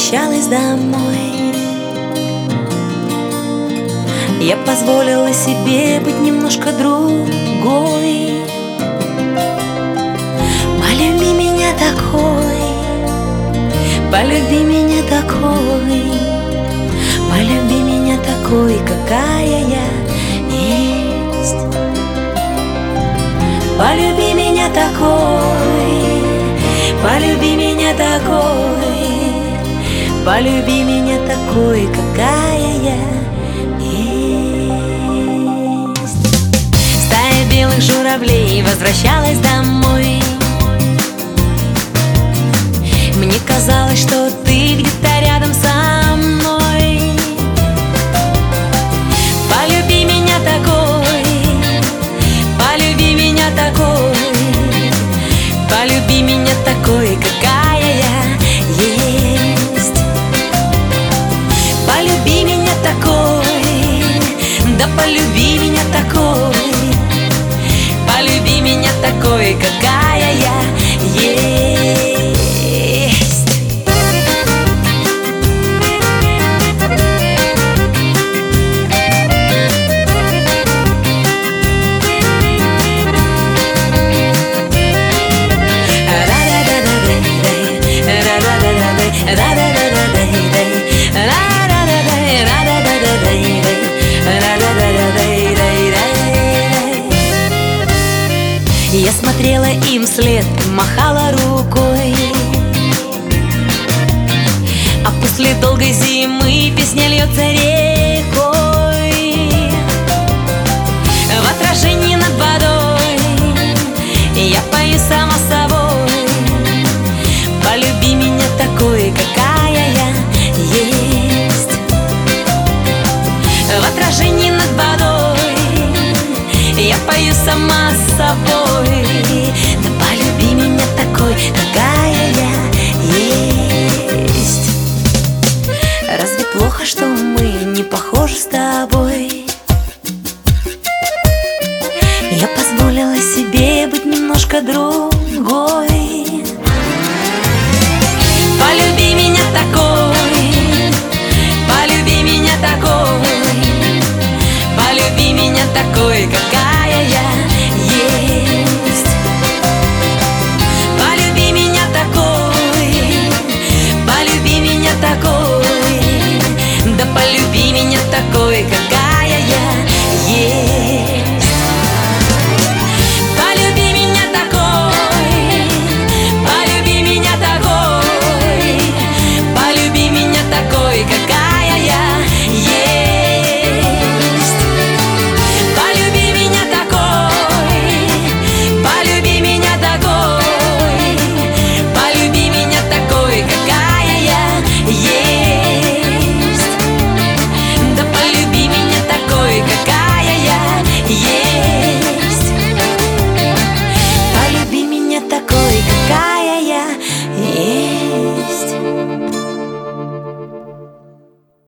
возвращалась домой, я позволила себе быть немножко другой. Полюби меня такой, полюби меня такой, полюби меня такой, какая я есть. Полюби меня такой, полюби меня такой, полюби меня такой, какая я есть. Стая белых журавлей возвращалась домой. Мне казалось, что ты где-то рядом со мной. Полюби меня такой, полюби меня такой, полюби меня такой, какая я есть. Полюби меня такой, да полюби меня такой, полюби меня такой, какая я есть. Я смотрела им вслед, махала рукой, а после долгой зимы песня льется рекой. В отражении